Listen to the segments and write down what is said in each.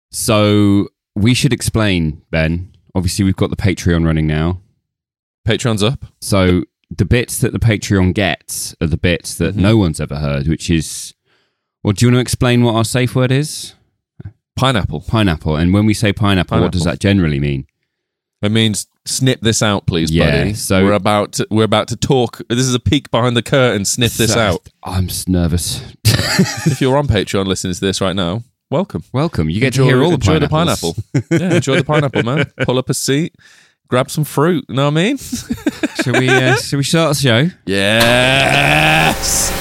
So we should explain, Ben. Obviously, we've got the Patreon running now. Patreon's up. So the bits that the Patreon gets are the bits that no one's ever heard, which is... Well, do you want to explain what our safe word is? Pineapple. Pineapple. And when we say pineapple, what does that generally mean? It means snip this out, please, buddy. So we're about to talk. This is a peek behind the curtain. Sniff this out. I'm nervous. If you're on Patreon listening to this right now, welcome. You get to hear all the pineapple. Yeah, enjoy the pineapple, man. Pull up a seat, grab some fruit. You know what I mean? Shall we start the show? Yes.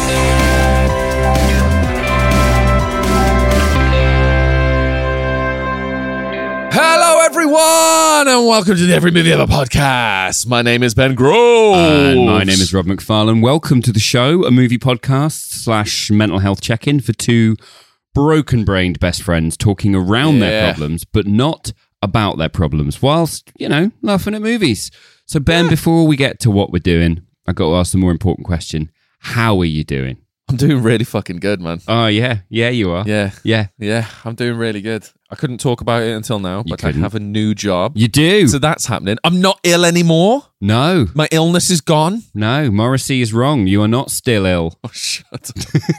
Hello, everyone, and welcome to the Every Movie Ever podcast. My name is Ben Grove. And my name is Rob McFarlane. Welcome to the show, a movie podcast / mental health check-in for two broken-brained best friends talking around their problems, but not about their problems, whilst, laughing at movies. So, Ben, before we get to what we're doing, I've got to ask the more important question. How are you doing? I'm doing really fucking good, man. Oh, yeah. Yeah, you are. Yeah, I'm doing really good. I couldn't talk about it until now, but I have a new job. You do? So that's happening. I'm not ill anymore. No. My illness is gone. No, Morrissey is wrong. You are not still ill. Oh, shut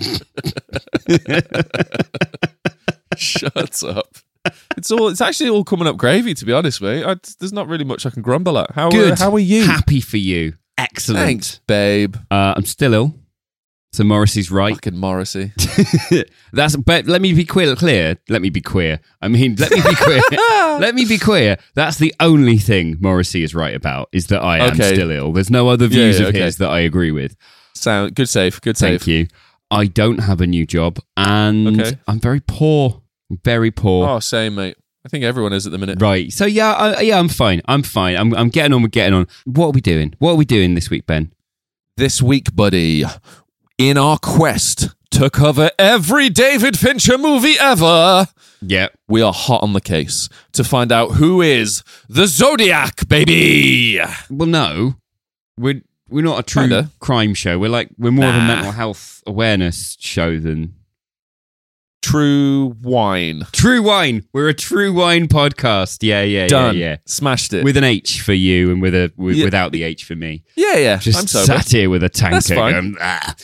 up. Shut up. It's actually all coming up gravy, to be honest, mate. There's not really much I can grumble at. Good. How are you? Happy for you. Excellent. Thanks, babe. I'm still ill. So Morrissey's right. Fucking Morrissey. But let me be clear. Let me be queer. Let me be queer. Let me be queer. That's the only thing Morrissey is right about, is that I am still ill. There's no other views of his that I agree with. Good save. Thank you. I don't have a new job, and I'm very poor. Very poor. Oh, same, mate. I think everyone is at the minute. Right. So I'm fine. I'm getting on. We're getting on. What are we doing? What are we doing this week, Ben? This week, buddy, in our quest to cover every David Fincher movie ever, we are hot on the case to find out who is the Zodiac, baby. Well, no, we're not a true crime show. We're more of a mental health awareness show than True Wine. True Wine. We're a True Wine podcast. Yeah. Done. Yeah. Smashed it. With an H for you and without the H for me. Yeah. Just I'm sober. sat here with a tanker. That's fine.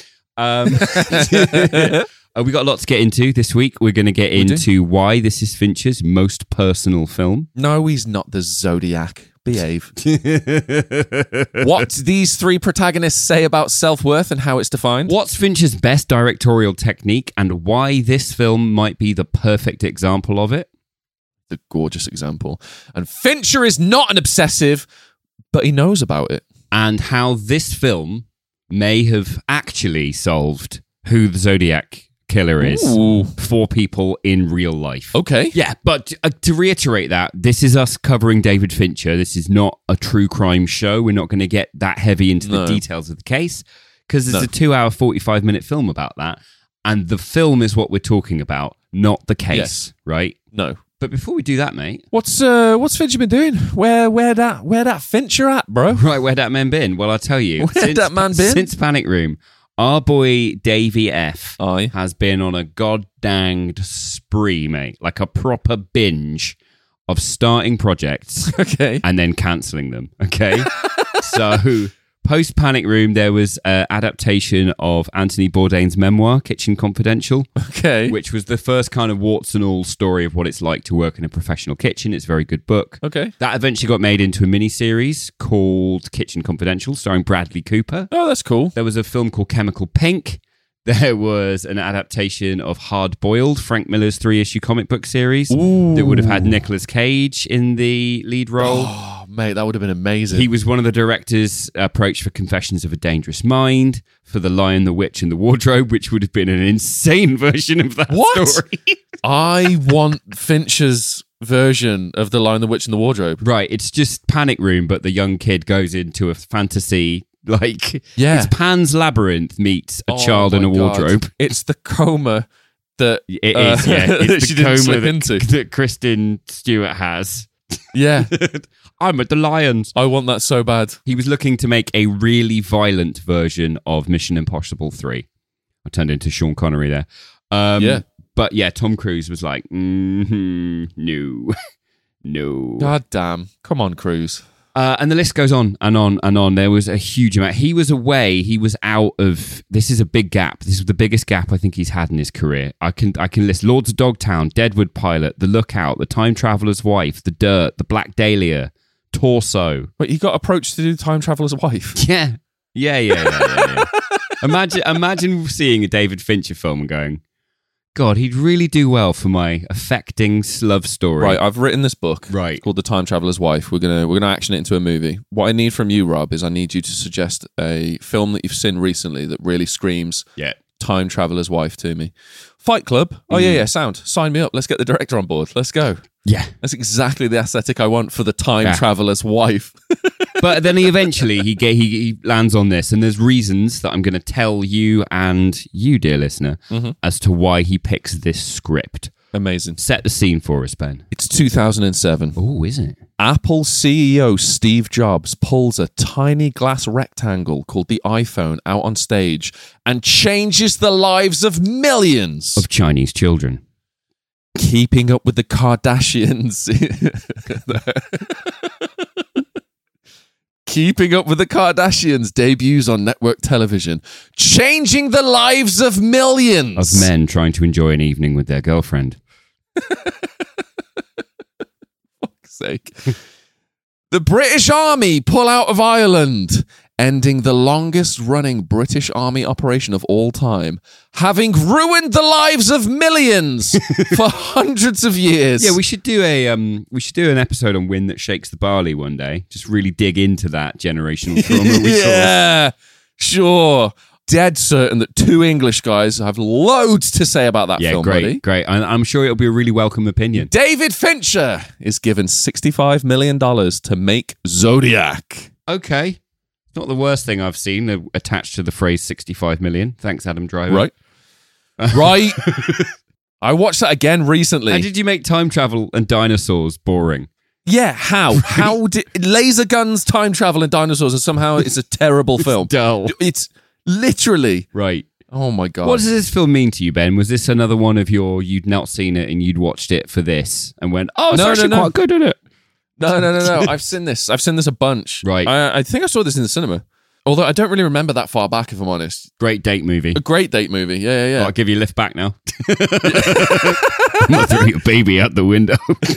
We got a lot to get into this week. We're going to get into why this is Fincher's most personal film. No, he's not the Zodiac. Behave. What these three protagonists say about self-worth and how it's defined. What's Fincher's best directorial technique and why this film might be the perfect example of it. The gorgeous example. And Fincher is not an obsessive, but he knows about it. And how this film may have actually solved who the Zodiac killer is for people in real life. Okay. Yeah, but to reiterate that, this is us covering David Fincher. This is not a true crime show. We're not going to get that heavy into the details of the case because it's a 2-hour, 45-minute film about that. And the film is what we're talking about, not the case, right? No. But before we do that, mate, what's Fincher been doing? Where that Fincher at, bro? Right, where that man been? Well, I'll tell you. That man been? Since Panic Room, our boy Davey F has been on a god-danged spree, mate. Like a proper binge of starting projects and then cancelling them, okay? So, post-Panic Room, there was an adaptation of Anthony Bourdain's memoir, Kitchen Confidential, which was the first kind of warts and all story of what it's like to work in a professional kitchen. It's a very good book. Okay. That eventually got made into a miniseries called Kitchen Confidential, starring Bradley Cooper. Oh, that's cool. There was a film called Chemical Pink. There was an adaptation of Hard Boiled, Frank Miller's 3-issue comic book series that would have had Nicolas Cage in the lead role. Oh, mate, that would have been amazing. He was one of the directors approached for Confessions of a Dangerous Mind, for The Lion, the Witch, and the Wardrobe, which would have been an insane version of that story. I want Fincher's version of The Lion, the Witch, and the Wardrobe. Right, it's just Panic Room, but the young kid goes into a fantasy. It's Pan's Labyrinth meets a child in a wardrobe. God. It's the coma that it is. It's the coma into. that Kristen Stewart has. Yeah, I'm at the Lions. I want that so bad. He was looking to make a really violent version of Mission Impossible 3. I turned into Sean Connery there. But yeah, Tom Cruise was like, no. God damn. Come on, Cruise. And the list goes on and on and on. There was a huge amount. He was away. He was out of... This is a big gap. This is the biggest gap I think he's had in his career. I can list Lords of Dogtown, Deadwood Pilot, The Lookout, The Time Traveler's Wife, The Dirt, The Black Dahlia, Torso. Wait, he got approached to do Time Traveler's Wife? Yeah. Imagine seeing a David Fincher film and going, God, he'd really do well for my affecting love story. Right, I've written this book called The Time Traveler's Wife. We're gonna action it into a movie. What I need from you, Rob, is I need you to suggest a film that you've seen recently that really screams Time Traveler's Wife to me. Fight Club. Oh yeah, sound. Sign me up. Let's get the director on board. Let's go. Yeah. That's exactly the aesthetic I want for The Time Traveler's Wife. But then he lands on this, and there's reasons that I'm going to tell you and you, dear listener, as to why he picks this script. Amazing. Set the scene for us, Ben. It's 2007. Oh, is it? Apple CEO Steve Jobs pulls a tiny glass rectangle called the iPhone out on stage and changes the lives of millions of Chinese children. Keeping Up with the Kardashians. Keeping Up with the Kardashians debuts on network television, changing the lives of millions of men trying to enjoy an evening with their girlfriend. Fuck's sake. The British Army pull out of Ireland, ending the longest running British Army operation of all time, having ruined the lives of millions for hundreds of years. Yeah, we should do an episode on Wind That Shakes the Barley one day. Just really dig into that generational trauma. Yeah, sure. Dead certain that two English guys have loads to say about that film, buddy. Great. I'm sure it'll be a really welcome opinion. David Fincher is given $65 million to make Zodiac. Okay. Not the worst thing I've seen attached to the phrase 65 million. Thanks, Adam Driver. Right. I watched that again recently. And did you make time travel and dinosaurs boring? Yeah, how? How did laser guns, time travel, and dinosaurs, and somehow it's a terrible film. Dull. It's literally... Right. Oh my God. What does this film mean to you, Ben? Was this another one of you'd not seen it and you'd watched it for this and went, it's actually quite good, isn't it? No. I've seen this a bunch. Right. I think I saw this in the cinema. Although I don't really remember that far back, if I'm honest. Great date movie. A great date movie. Yeah. I'll give you a lift back now. I'm not throwing a baby out the window.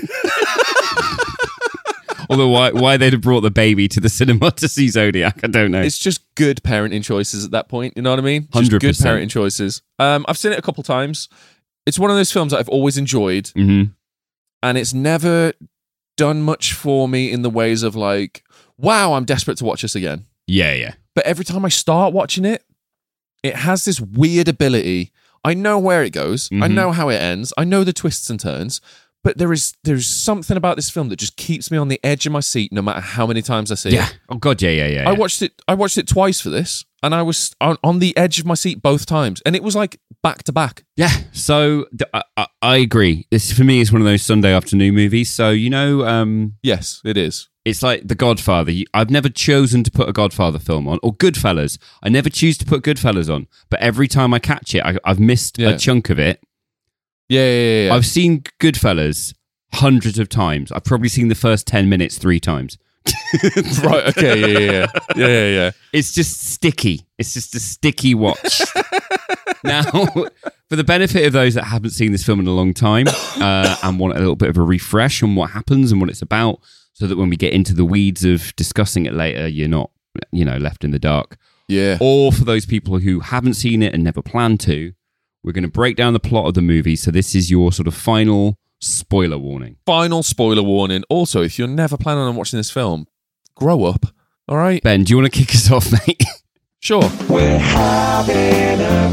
Although why they'd have brought the baby to the cinema to see Zodiac, I don't know. It's just good parenting choices at that point. You know what I mean? 100%. Just good parenting choices. I've seen it a couple times. It's one of those films that I've always enjoyed. Mm-hmm. And it's never done much for me in the ways of like, wow, I'm desperate to watch this again. Yeah. But every time I start watching it, it has this weird ability. I know where it goes. I know how it ends. I know the twists and turns. But there's something about this film that just keeps me on the edge of my seat no matter how many times I see it. Oh God, yeah. I watched it twice for this, and I was on the edge of my seat both times, and it was like back to back. Yeah, so I agree. This for me is one of those Sunday afternoon movies. So yes, it is. It's like The Godfather. I've never chosen to put a Godfather film on, or Goodfellas. I never choose to put Goodfellas on, but every time I catch it, I've missed a chunk of it. Yeah. I've seen Goodfellas hundreds of times. I've probably seen the first 10 minutes 3 times. Right, okay, yeah. It's just sticky. It's just a sticky watch. Now, for the benefit of those that haven't seen this film in a long time and want a little bit of a refresh on what happens and what it's about, so that when we get into the weeds of discussing it later, you're not, left in the dark. Yeah. Or for those people who haven't seen it and never plan to, we're going to break down the plot of the movie. So this is your sort of final spoiler warning. Final spoiler warning. Also, if you're never planning on watching this film, grow up. All right? Ben, do you want to kick us off, mate? Sure. We're having a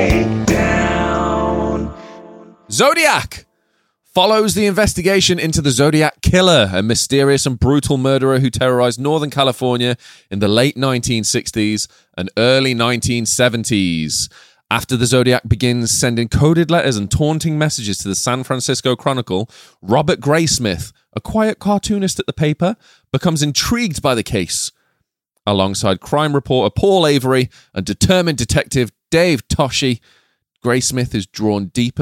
breakdown. Zodiac follows the investigation into the Zodiac Killer, a mysterious and brutal murderer who terrorized Northern California in the late 1960s and early 1970s. After the Zodiac begins sending coded letters and taunting messages to the San Francisco Chronicle, Robert Graysmith, a quiet cartoonist at the paper, becomes intrigued by the case. Alongside crime reporter Paul Avery and determined detective Dave Toschi, Graysmith is drawn deeper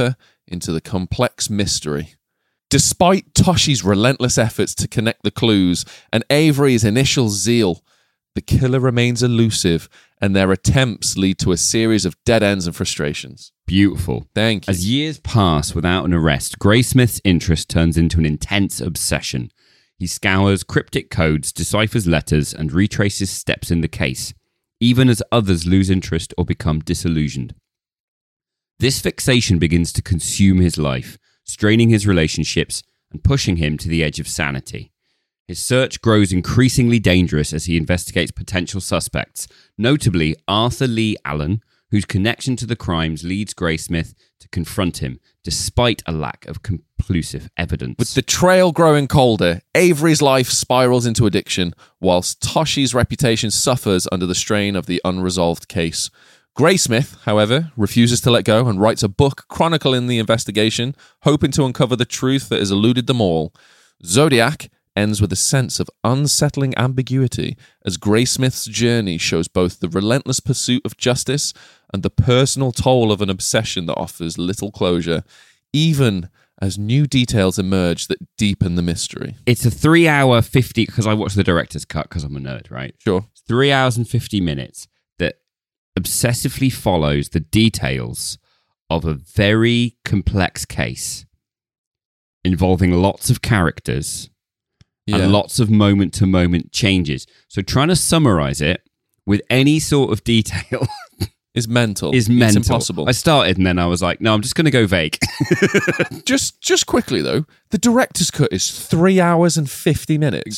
into the complex mystery. Despite Toshi's relentless efforts to connect the clues and Avery's initial zeal, the killer remains elusive, and their attempts lead to a series of dead ends and frustrations. Beautiful. Thank you. As years pass without an arrest, Graysmith's interest turns into an intense obsession. He scours cryptic codes, deciphers letters, and retraces steps in the case, even as others lose interest or become disillusioned. This fixation begins to consume his life, straining his relationships and pushing him to the edge of sanity. His search grows increasingly dangerous as he investigates potential suspects, notably Arthur Lee Allen, whose connection to the crimes leads Graysmith to confront him, despite a lack of conclusive evidence. With the trail growing colder, Avery's life spirals into addiction, whilst Toshi's reputation suffers under the strain of the unresolved case. Graysmith, however, refuses to let go and writes a book chronicling the investigation, hoping to uncover the truth that has eluded them all. Zodiac ends with a sense of unsettling ambiguity as Graysmith's journey shows both the relentless pursuit of justice and the personal toll of an obsession that offers little closure, even as new details emerge that deepen the mystery. It's a 3 hour 50, because I watched the director's cut because I'm a nerd, right? Sure. 3 hours and 50 minutes that obsessively follows the details of a very complex case involving lots of characters and lots of moment-to-moment changes. So trying to summarize it with any sort of detail is mental. It's impossible. I started and then I was like, no, I'm just going to go vague. Just quickly, though, the director's cut is 3 hours and 50 minutes.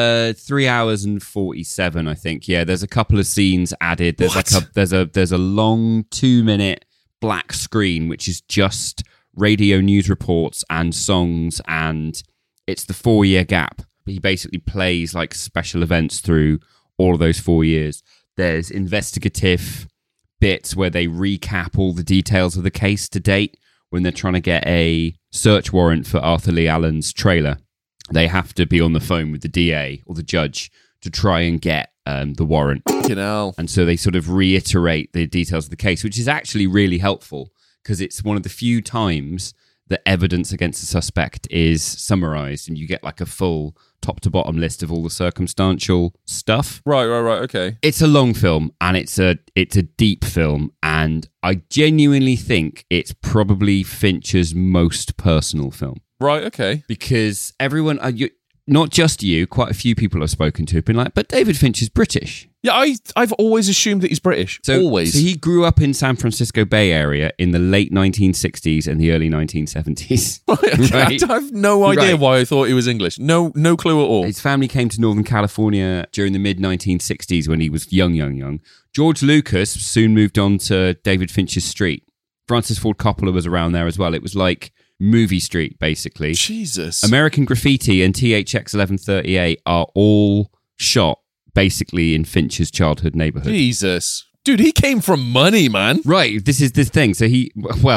3 hours and 47, I think. Yeah, there's a couple of scenes added. There's there's a long 2-minute black screen, which is just radio news reports and songs, and it's the 4-year gap. He basically plays like special events through all of those 4 years. There's investigative bits where they recap all the details of the case to date. When they're trying to get a search warrant for Arthur Lee Allen's trailer, they have to be on the phone with the DA or the judge to try and get the warrant. And so they sort of reiterate the details of the case, which is actually really helpful because it's one of the few times that evidence against the suspect is summarized and you get like a full top to bottom list of all the circumstantial stuff. Right, okay. It's a long film and it's a deep film, and I genuinely think it's probably Fincher's most personal film. Right, okay. Because everyone, not just you, quite a few people I've spoken to have been like, but David Fincher's British. Yeah, I've always assumed that he's British. Always. So he grew up in San Francisco Bay Area in the late 1960s and the early 1970s. Right? I have no idea why I thought he was English. No clue at all. His family came to Northern California during the mid-1960s when he was young. George Lucas soon moved on to David Fincher's street. Francis Ford Coppola was around there as well. It was like Movie Street, basically. Jesus. American Graffiti and THX 1138 are all shot basically in Fincher's childhood neighborhood. Jesus. Dude, he came from money, man. Right, this is the thing. So he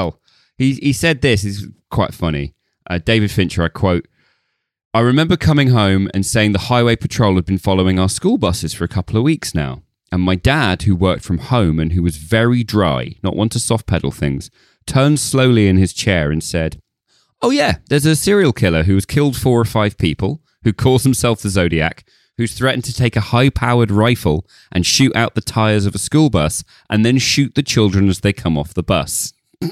said this is quite funny. David Fincher, I quote, "I remember coming home and saying the highway patrol had been following our school buses for a couple of weeks now. And my dad, who worked from home and who was very dry, not one to soft pedal things, turned slowly in his chair and said, 'Oh yeah, there's a serial killer who has killed 4 or 5 people, who calls himself the Zodiac, who's threatened to take a high-powered rifle and shoot out the tires of a school bus and then shoot the children as they come off the bus.'"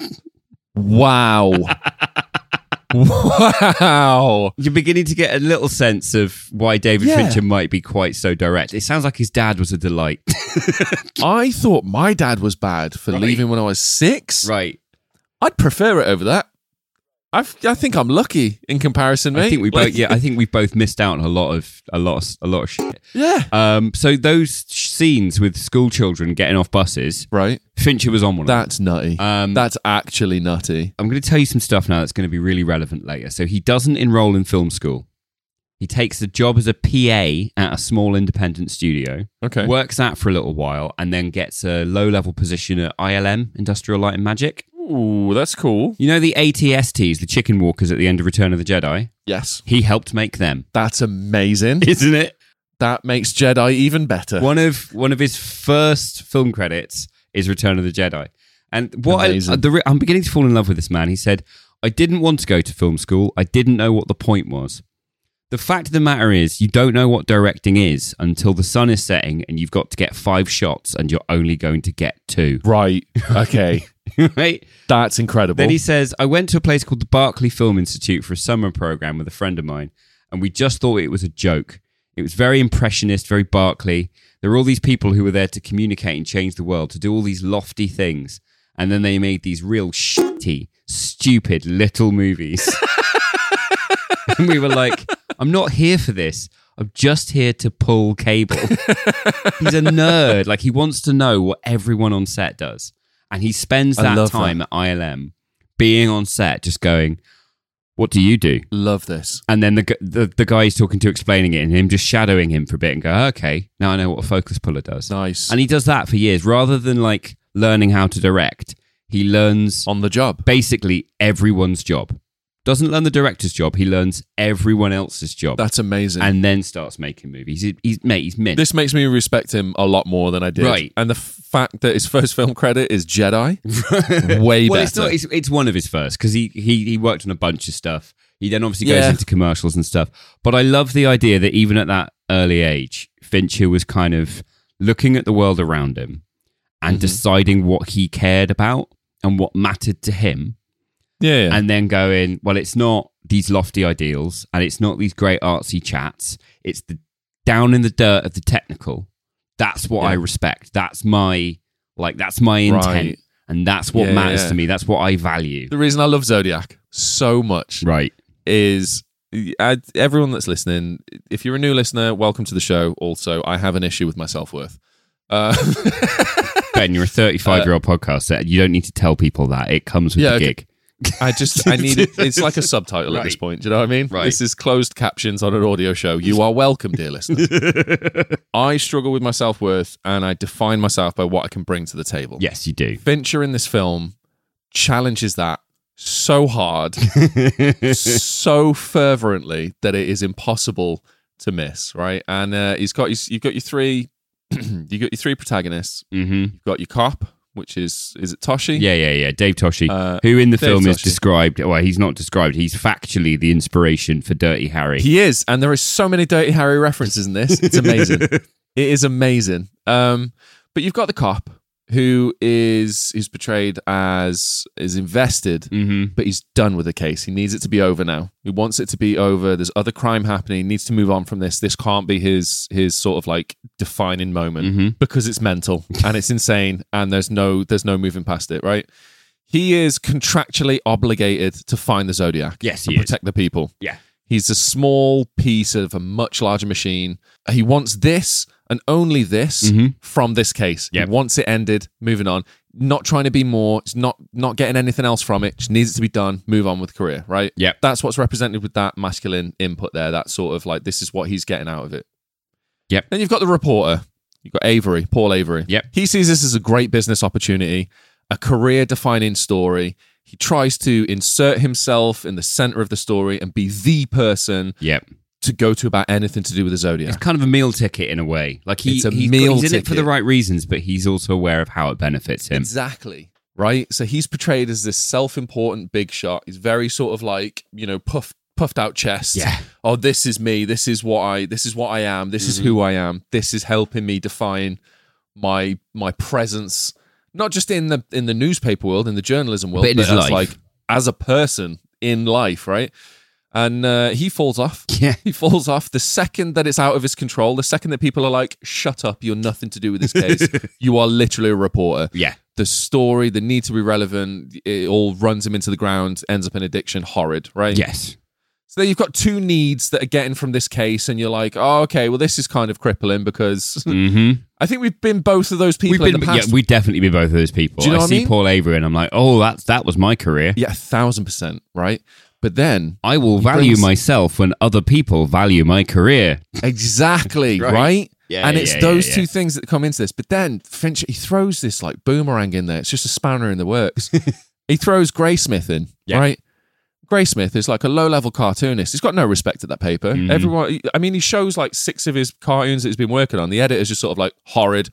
Wow. Wow. You're beginning to get a little sense of why David Fincher might be quite so direct. It sounds like his dad was a delight. I thought my dad was bad for leaving when I was 6. Right. I'd prefer it over that. I think I'm lucky in comparison, mate. I think we both missed out on a lot of shit. Yeah. So those scenes with school children getting off buses, right? Fincher was on one. That's nutty. That's actually nutty. I'm going to tell you some stuff now that's going to be really relevant later. So he doesn't enroll in film school. He takes a job as a PA at a small independent studio. Okay. Works that for a little while and then gets a low-level position at ILM, Industrial Light and Magic. Ooh, that's cool. You know the AT-STs, the chicken walkers at the end of Return of the Jedi? Yes. He helped make them. That's amazing. Isn't it? That makes Jedi even better. One of his first film credits is Return of the Jedi. And what I'm beginning to fall in love with this man. He said, I didn't want to go to film school. I didn't know what the point was. The fact of the matter is, you don't know what directing is until the sun is setting and you've got to get 5 shots and you're only going to get 2. Right. Okay. Right? That's incredible. Then he says, I went to a place called the Berkeley Film Institute for a summer program with a friend of mine, and we just thought it was a joke. It was very impressionist, very Berkeley. There were all these people who were there to communicate and change the world, to do all these lofty things. And then they made these real shitty, stupid little movies. And we were like, I'm not here for this. I'm just here to pull cable. He's a nerd. Like, he wants to know what everyone on set does. And he spends that time at ILM being on set just going, what do you do? Love this. And then the guy he's talking to explaining it and him just shadowing him for a bit and go, okay, now I know what a focus puller does. Nice. And he does that for years. Rather than like learning how to direct, he learns on the job. Basically everyone's job. Doesn't learn the director's job. He learns everyone else's job. That's amazing. And then starts making movies. He's mint. This makes me respect him a lot more than I did. Right. And the fact that his first film credit is Jedi, way better. It's one of his first because he worked on a bunch of stuff. He then obviously goes into commercials and stuff. But I love the idea that even at that early age, Fincher was kind of looking at the world around him and deciding what he cared about and what mattered to him. Yeah. And then going, well, it's not these lofty ideals and it's not these great artsy chats. It's the down in the dirt of the technical. That's what I respect. That's my intent. Right. And that's what matters to me. That's what I value. The reason I love Zodiac so much is everyone that's listening, if you're a new listener, welcome to the show. Also, I have an issue with my self-worth. Ben, you're a 35-year-old podcaster. You don't need to tell people that. It comes with the gig. I need it. It's like a subtitle at this point. Do you know what I mean? Right. This is closed captions on an audio show. You are welcome, dear listeners. I struggle with my self-worth and I define myself by what I can bring to the table. Yes, you do. Fincher in this film challenges that so hard, so fervently that it is impossible to miss, right? And you've got your three protagonists. Mm-hmm. You've got your cop, which is it Toschi? Yeah. Dave Toschi, who in the film is described, well, he's not described, he's factually the inspiration for Dirty Harry. He is, and there are so many Dirty Harry references in this. It's amazing. It is amazing. But you've got the cop, who is portrayed as is invested, but he's done with the case. He needs it to be over now. He wants it to be over. There's other crime happening. He needs to move on from this. This can't be his sort of like defining moment because it's mental and it's insane and there's no moving past it, right? He is contractually obligated to find the Zodiac. Yes, to protect the people. Yeah. He's a small piece of a much larger machine. He wants this and only this from this case. Yep. He wants it ended, moving on. Not trying to be more. It's not getting anything else from it. Just needs it to be done. Move on with career, right? Yep. That's what's represented with that masculine input there. That sort of like, this is what he's getting out of it. Yep. Then you've got the reporter. You've got Avery, Paul Avery. Yep. He sees this as a great business opportunity, a career-defining story. He tries to insert himself in the center of the story and be the person to go to about anything to do with the Zodiac. It's kind of a meal ticket in a way. Like he's in it for the right reasons, but he's also aware of how it benefits him. Exactly. Right? So he's portrayed as this self-important big shot. He's very sort of like, puffed out chest. Yeah. Oh, this is me. This is what I am. This is who I am. This is helping me define my presence. Not just in the newspaper world, in the journalism world, but as like as a person in life, right? And he falls off. Yeah. He falls off the second that it's out of his control, the second that people are like, shut up, you're nothing to do with this case. You are literally a reporter. Yeah. The story, the need to be relevant, it all runs him into the ground, ends up in addiction, horrid, right? Yes. So there you've got two needs that are getting from this case, and you're like, oh, okay, well, this is kind of crippling because I think we've been both of those people in the past. Yeah, we've definitely been both of those people. Do you know what I mean? Paul Avery and I'm like, oh, that was my career. Yeah, 1,000%, right? But then I will value myself when other people value my career. Exactly, right? Yeah, and it's those two things that come into this. But then Fincher, he throws this like boomerang in there. It's just a spanner in the works. He throws Graysmith in, right? Graysmith is like a low-level cartoonist. He's got no respect at that paper. Everyone, I mean, he shows like 6 of his cartoons that he's been working on. The editor's just sort of like horrid,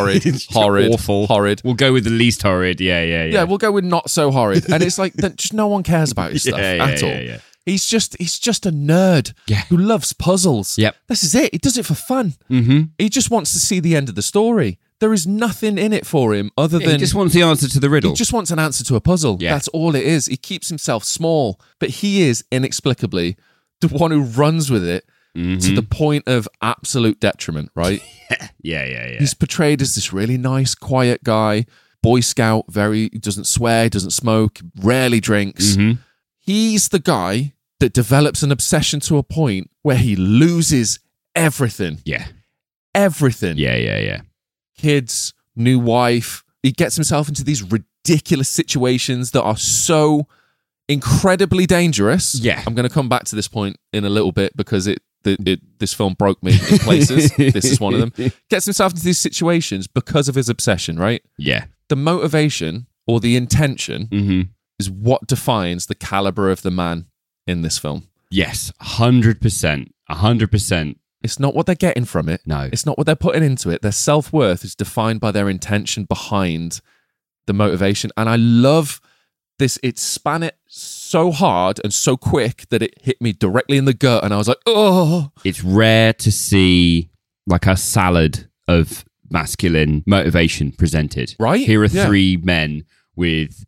awful, horrid. We'll go with the least horrid. Yeah, we'll go with not so horrid. And it's like that. Just no one cares about his stuff at all. Yeah. He's just a nerd who loves puzzles. Yep. This is it. He does it for fun. Mm-hmm. He just wants to see the end of the story. There is nothing in it for him other than... He just wants the answer to the riddle. He just wants an answer to a puzzle. Yeah. That's all it is. He keeps himself small, but he is inexplicably the one who runs with it to the point of absolute detriment, right? Yeah. He's portrayed as this really nice, quiet guy, Boy Scout, he doesn't swear, doesn't smoke, rarely drinks. He's the guy that develops an obsession to a point where he loses everything. Yeah. Everything. Yeah. Kids, new wife. He gets himself into these ridiculous situations that are so incredibly dangerous. Yeah. I'm going to come back to this point in a little bit because this film broke me in places. This is one of them. Gets himself into these situations because of his obsession, right? Yeah. The motivation or the intention is what defines the caliber of the man in this film. Yes, 100%. 100%. It's not what they're getting from it. No. It's not what they're putting into it. Their self-worth is defined by their intention behind the motivation. And I love this. It span it so hard and so quick that it hit me directly in the gut. And I was like, oh. It's rare to see like a salad of masculine motivation presented. Right? Here are 3 men with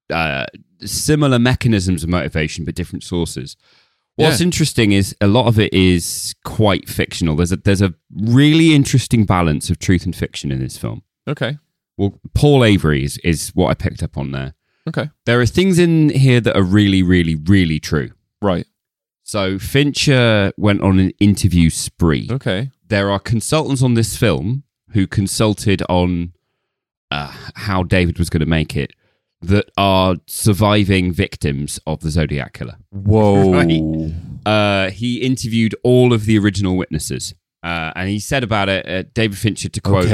similar mechanisms of motivation, but different sources. What's interesting is a lot of it is quite fictional. There's a really interesting balance of truth and fiction in this film. Okay. Well, Paul Avery is what I picked up on there. Okay. There are things in here that are really, really, really true. Right. So Fincher went on an interview spree. Okay. There are consultants on this film who consulted on how David was going to make it that are surviving victims of the Zodiac Killer. Whoa. Right? He interviewed all of the original witnesses. And he said about it, David Fincher, to quote,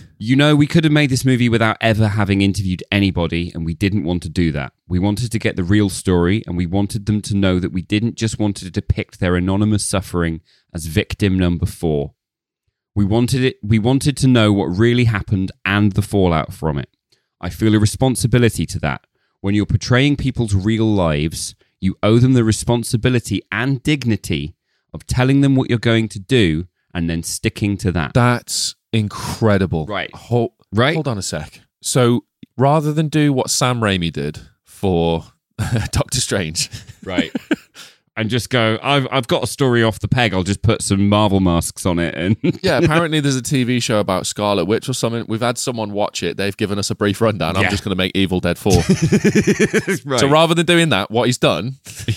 we could have made this movie without ever having interviewed anybody, and we didn't want to do that. We wanted to get the real story, and we wanted them to know that we didn't just want to depict their anonymous suffering as victim number 4. We wanted to know what really happened and the fallout from it. I feel a responsibility to that. When you're portraying people's real lives, you owe them the responsibility and dignity of telling them what you're going to do and then sticking to that. That's incredible. Right. Hold on a sec. So rather than do what Sam Raimi did for Doctor Strange, right, and just go, I've got a story off the peg, I'll just put some Marvel masks on it. And yeah, apparently there's a TV show about Scarlet Witch or something. We've had someone watch it. They've given us a brief rundown. I'm just going to make Evil Dead 4. Right. So rather than doing that, what he's done...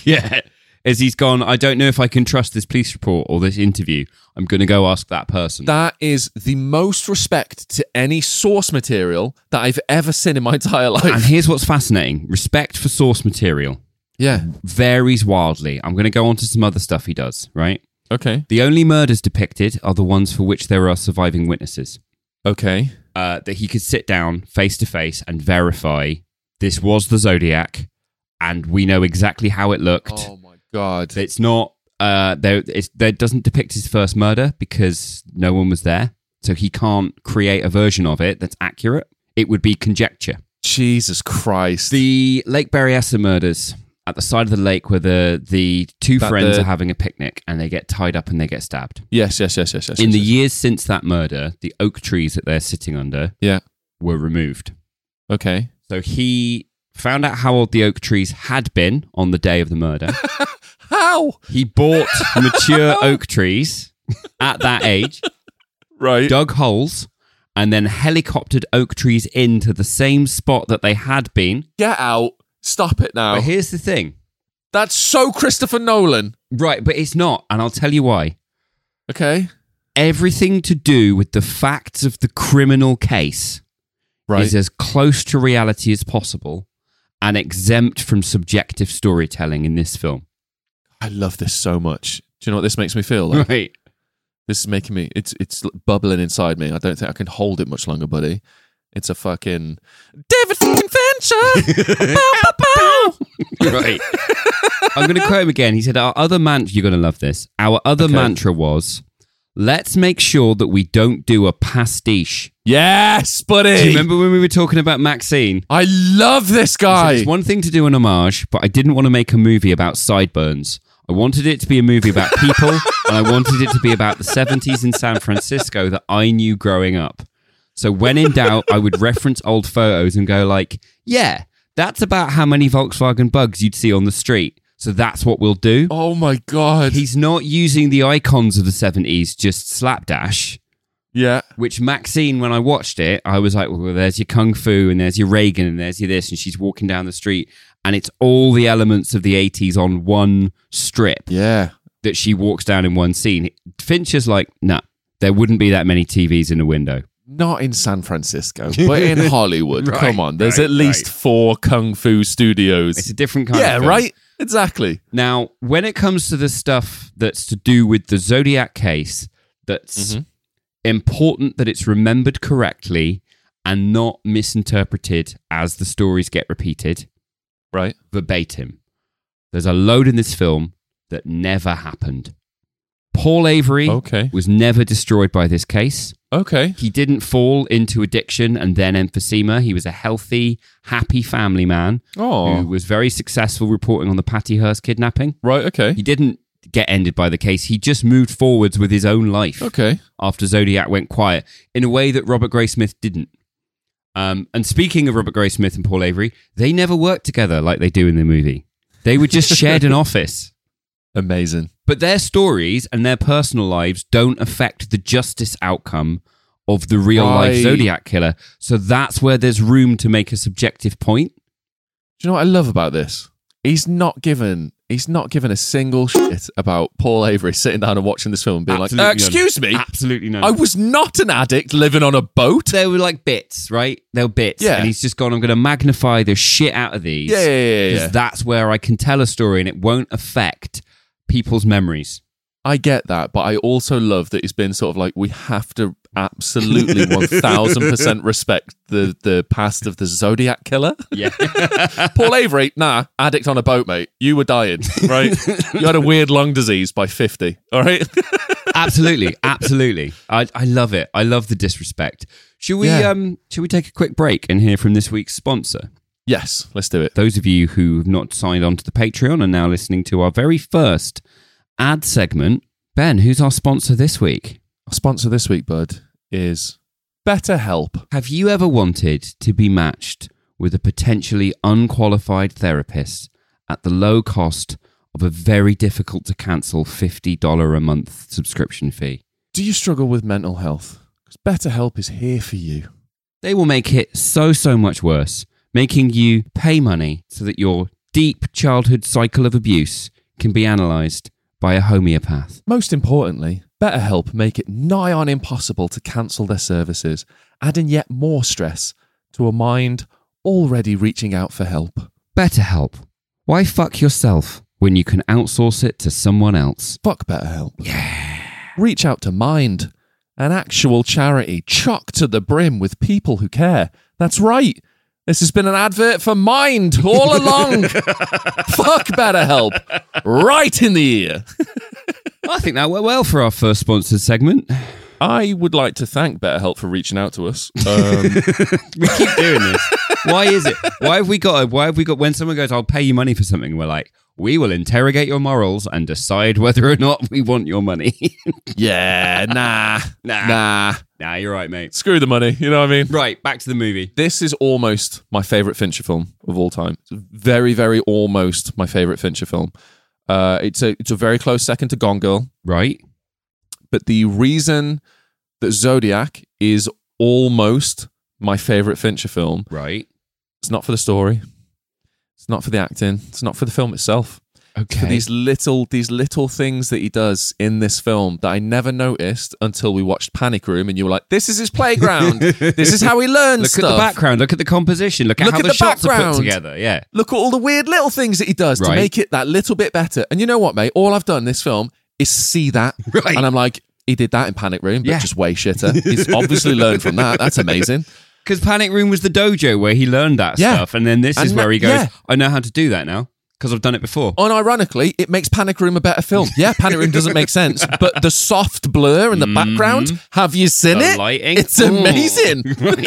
is he's gone, I don't know if I can trust this police report or this interview. I'm going to go ask that person. That is the most respect to any source material that I've ever seen in my entire life. And here's what's fascinating. Respect for source material. Yeah. Varies wildly. I'm going to go on to some other stuff he does, right? Okay. The only murders depicted are the ones for which there are surviving witnesses. Okay. That he could sit down face to face and verify this was the Zodiac and we know exactly how it looked. Oh my God. It's not, there doesn't depict his first murder because no one was there. So he can't create a version of it that's accurate. It would be conjecture. Jesus Christ. The Lake Berryessa murders at the side of the lake where the two friends are having a picnic and they get tied up and they get stabbed. Yes. In the years since that murder, the oak trees that they're sitting under were removed. Okay. So he found out how old the oak trees had been on the day of the murder. How? He bought mature oak trees at that age, right? Dug holes, and then helicoptered oak trees into the same spot that they had been. Get out. Stop it now. But here's the thing. That's so Christopher Nolan. Right, but it's not, and I'll tell you why. Okay. Everything to do with the facts of the criminal case is as close to reality as possible and exempt from subjective storytelling in this film. I love this so much. Do you know what this makes me feel like? Right. This is making me... It's bubbling inside me. I don't think I can hold it much longer, buddy. It's a fucking... David fucking Fincher. Bow, bow, bow. Right. I'm going to quote him again. He said, "Our other mantra," you're going to love this. "Our other mantra was, let's make sure that we don't do a pastiche." Yes, buddy. Do you remember when we were talking about Maxine? I love this guy. It's one thing to do an homage, but I didn't want to make a movie about sideburns. I wanted it to be a movie about people, and I wanted it to be about the 70s in San Francisco that I knew growing up. So when in doubt, I would reference old photos and go like, yeah, that's about how many Volkswagen Bugs you'd see on the street. So that's what we'll do. Oh my God. He's not using the icons of the 70s, just slapdash. Yeah. Which Maxine, when I watched it, I was like, well, there's your Kung Fu and there's your Reagan and there's your this. And she's walking down the street and it's all the elements of the 80s on one strip. Yeah. That she walks down in one scene. Fincher's like, nah, there wouldn't be that many TVs in the window. Not in San Francisco, but in Hollywood. Right, Come on. There's at least 4 Kung Fu studios. It's a different kind of film. Yeah, right? Exactly. Now, when it comes to the stuff that's to do with the Zodiac case, that's important that it's remembered correctly and not misinterpreted as the stories get repeated. Right. Verbatim. There's a load in this film that never happened. Paul Avery was never destroyed by this case. Okay. He didn't fall into addiction and then emphysema. He was a healthy, happy family man who was very successful reporting on the Patty Hearst kidnapping. Right, okay. He didn't get ended by the case. He just moved forwards with his own life. Okay. After Zodiac went quiet in a way that Robert Graysmith didn't. And speaking of Robert Graysmith and Paul Avery, they never worked together like they do in the movie. They were just shared an office. Amazing. But their stories and their personal lives don't affect the justice outcome of the real-life Zodiac killer. So that's where there's room to make a subjective point. Do you know what I love about this? He's not given a single shit about Paul Avery sitting down and watching this film and being excuse me? Absolutely no. I was not an addict living on a boat. They were like bits, right? They were bits. Yeah. And he's just gone, I'm going to magnify the shit out of these. Yeah. Because that's where I can tell a story and it won't affect people's memories. I get that, but I also love that he's been sort of like, we have to absolutely 1000% respect the past of the Zodiac killer. Yeah. Paul Avery, addict on a boat, mate. You were dying, right? You had a weird lung disease by 50, all right? Absolutely. I love it. I love the disrespect. Should we take a quick break and hear from this week's sponsor? Yes, let's do it. Those of you who have not signed on to the Patreon are now listening to our very first ad segment. Ben, who's our sponsor this week? Our sponsor this week, bud, is BetterHelp. Have you ever wanted to be matched with a potentially unqualified therapist at the low cost of a very difficult to cancel $50 a month subscription fee? Do you struggle with mental health? Because BetterHelp is here for you. They will make it so much worse, making you pay money so that your deep childhood cycle of abuse can be analysed by a homeopath. Most importantly, BetterHelp make it nigh on impossible to cancel their services, adding yet more stress to a mind already reaching out for help. BetterHelp. Why fuck yourself when you can outsource it to someone else? Fuck BetterHelp. Yeah. Reach out to Mind, an actual charity chock to the brim with people who care. That's right. This has been an advert for Mind all along. Fuck BetterHelp. Right in the ear. I think that went well for our first sponsored segment. I would like to thank BetterHelp for reaching out to us. We keep doing this. Why is it? Why have we got when someone goes, I'll pay you money for something, we're like, we will interrogate your morals and decide whether or not we want your money. Yeah, nah, you're right, mate. Screw the money, you know what I mean? Right, back to the movie. This is almost my favourite Fincher film of all time. It's very, very almost my favourite Fincher film. It's a very close second to Gone Girl. Right. But the reason that Zodiac is almost my favourite Fincher film, right, it's not for the story. It's not for the acting. It's not for the film itself. Okay. For these little things that he does in this film that I never noticed until we watched Panic Room, and you were like, "This is his playground. This is how he learns stuff." Look at the background. Look at the composition. Look at how the shots are put together. Yeah. Look at all the weird little things that he does to make it that little bit better. And you know what, mate? All I've done in this film is see that, and I'm like, he did that in Panic Room, but just way shitter. He's obviously learned from that. That's amazing. Because Panic Room was the dojo where he learned that stuff. And then this is where he goes, I know how to do that now. Because I've done it before. Unironically, it makes Panic Room a better film. Yeah, Panic Room doesn't make sense. But the soft blur in the background, have you seen the it? Lighting. It's amazing.